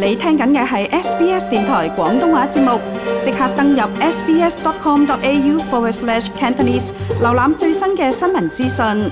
你聽緊嘅係 SBS 電台廣東話節目，即刻登入 sbs.com.au/Cantonese 瀏覽最新嘅新聞資訊。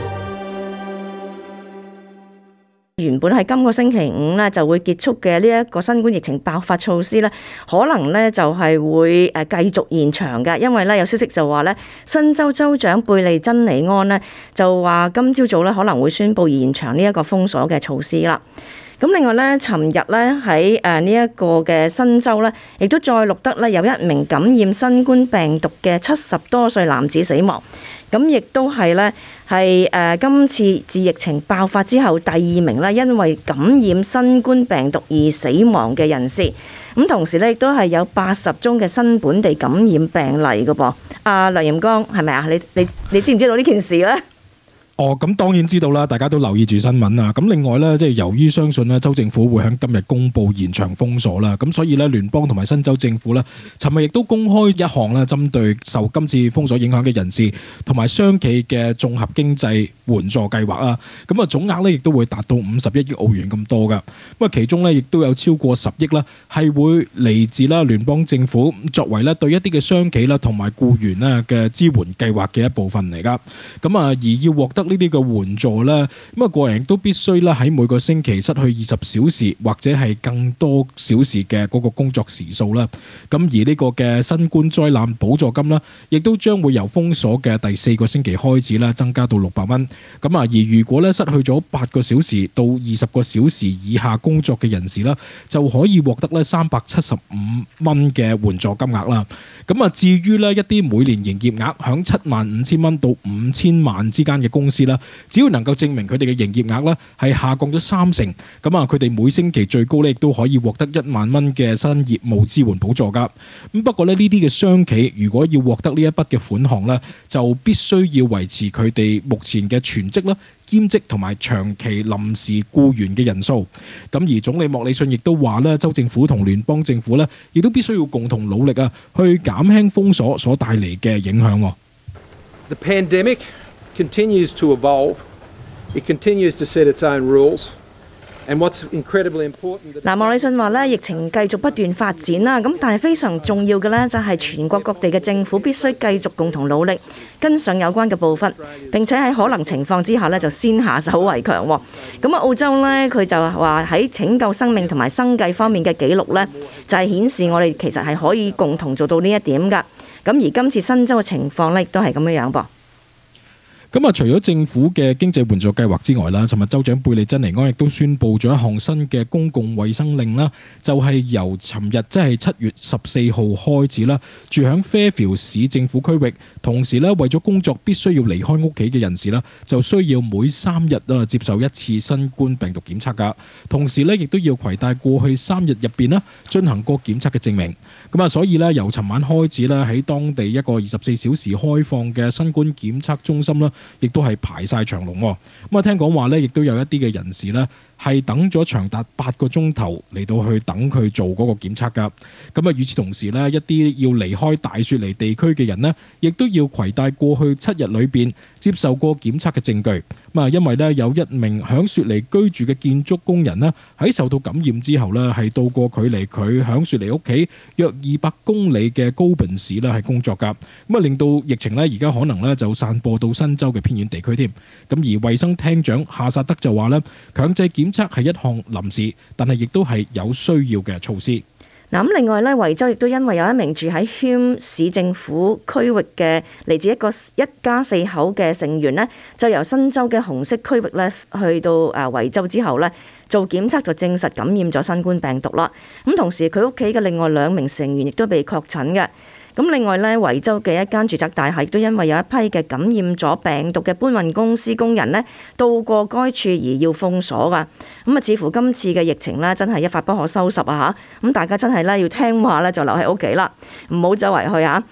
原本喺今個星期五咧就會結束嘅呢一個新冠疫情爆發措施咧，可能咧就係會繼續延長嘅，因為咧有消息就話咧，新州州長貝利珍尼安咧就話今朝早咧可能會宣布延長呢一個封鎖嘅措施啦。咁另外咧，尋日咧喺呢一個嘅新州咧，亦都再錄得咧有一名感染新冠病毒嘅70多歲男子死亡。咁亦都係咧係今次自疫情爆發之後第二名咧，因為感染新冠病毒而死亡嘅人士。咁同時咧亦都係有80宗嘅新本地感染病例嘅噃。阿梁炎光係咪啊？你知唔知道呢件事咧？ 咁當然知道啦，大家都留意住新聞啊。咁另外咧，即係由於相信咧，州政府會喺今日公布延長封鎖啦，咁所以咧，聯邦同埋新州政府咧，尋日亦都公開一項咧，針對受今次封鎖影響嘅人士同埋商企嘅綜合經濟援助計劃啊。咁啊，總額咧亦都會達到51億澳元咁多噶。咁啊，其中咧亦都有超過10億啦，係會嚟自啦聯邦政府作為咧對一啲嘅商企啦同埋僱員咧嘅支援計劃嘅一部分嚟噶。咁啊，而要獲得呢啲嘅援助咧，咁啊個人亦都必須咧喺每個星期失去20小時或者係更多小時嘅嗰個工作時數啦。咁而呢個嘅新冠災難補助金啦，亦都將會由封鎖嘅第4個星期開始啦，增加到600蚊。咁啊，而如果咧失去咗8個小時到20個小時以下工作嘅人士啦，就可以獲得咧375蚊嘅援助金額啦。咁啊，至於咧一啲每年營業額響75000蚊到5000萬之間嘅公司啦，只要能夠證明佢哋嘅營業額咧係下降咗30%，咁啊佢哋每星期最高咧亦都可以獲得1萬蚊嘅新業務支援補助噶。咁不過咧呢啲嘅商企如果要獲得呢一筆嘅款項咧，就必須要維持佢哋目前嘅全職啦、兼職同埋長期臨時僱員嘅人數。咁而總理莫里遜亦都話咧，州政府同聯邦政府咧亦都必須要共同努力啊，去減輕封鎖所帶嚟嘅影響。 The pandemic continues to evolve. It continues to set its own rules. And what's incredibly important 嗱，莫里遜話咧，疫情繼續不斷發展啦，咁但係非常重要嘅咧，就係全國各地嘅政府必須繼續共同努力，跟上有關嘅步伐，並且喺可能情況之下咧，就先下手為強。咁啊，澳洲咧，佢就話喺拯救生命同埋生計方面嘅記錄咧，就係顯示我哋其實係可以共同做到呢一點㗎。咁而今次新州嘅情況咧，亦都係咁樣樣噃。 咁啊，除咗政府嘅經濟援助計劃之外啦，尋日州長貝利珍尼安亦都宣布咗一項新嘅公共衛生令啦，就係由尋日即係7月14號開始啦，住響 Fairfield 市政府區域，同時咧為咗工作必須要離開屋企嘅人士啦，就需要每3日啊接受一次新冠病毒檢測噶，同時咧亦都要攜帶過去3日入邊啦進行過檢測嘅證明。咁啊，所以咧由尋晚開始啦，喺當地一個24小時開放嘅新冠檢測中心啦，亦都係排晒長龍。咁啊，聽講話咧，亦都有一啲嘅人士咧係等咗長達8個鐘頭嚟到去等佢做嗰個檢測噶。咁啊，與此同時咧，一啲要離開大雪梨地區嘅人呢，亦都要攜帶過去7日裏邊接受過檢測嘅證據。咁啊，因為咧有一名響雪梨居住嘅建築工人呢，喺受到感染之後呢，係到過距離佢響雪梨屋企約200公里嘅高賓市呢係工作噶。咁啊，令到疫情呢而家可能呢就散播到新州嘅偏遠地區添。咁而衛生廳長夏薩德就話呢，強制檢測係一項臨時，但係亦都係有需要嘅措施。 嗱，咁另外咧，維州亦都因為有一名住喺 Hume 市政府區域嘅嚟自一家4口嘅成員呢，就由新州嘅紅色區域咧去到維州之後咧做檢測，就證實感染咗新冠病毒啦。咁同時佢屋企嘅另外2名成員亦都被確診嘅。咁另外咧，維州嘅一間住宅大廈亦都因為有一批嘅感染咗病毒嘅搬運公司工人呢到過該處而要封鎖噶。咁啊，似乎今次嘅疫情呢真係一發不可收拾啊！嚇，咁大家真係咧要聽話咧就留喺屋企啦，唔好周圍去啊！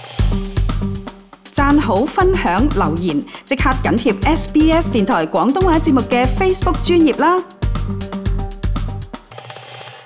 讚好、分享、留言，即刻緊貼SBS 電台廣東話節目嘅 Facebook 專頁啦！